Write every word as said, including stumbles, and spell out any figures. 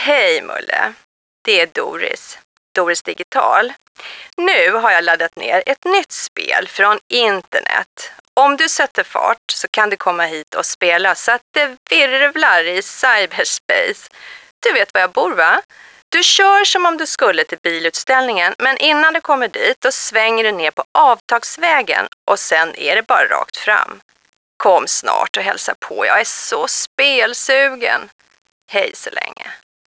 Hej Mulle, det är Doris. Doris Digital. Nu har jag laddat ner ett nytt spel från internet. Om du sätter fart så kan du komma hit och spela så att det virvlar i cyberspace. Du vet var jag bor, va? Du kör som om du skulle till bilutställningen, men innan du kommer dit då svänger du ner på Avtagsvägen och sen är det bara rakt fram. Kom snart och hälsa på, jag är så spelsugen. Hej så länge.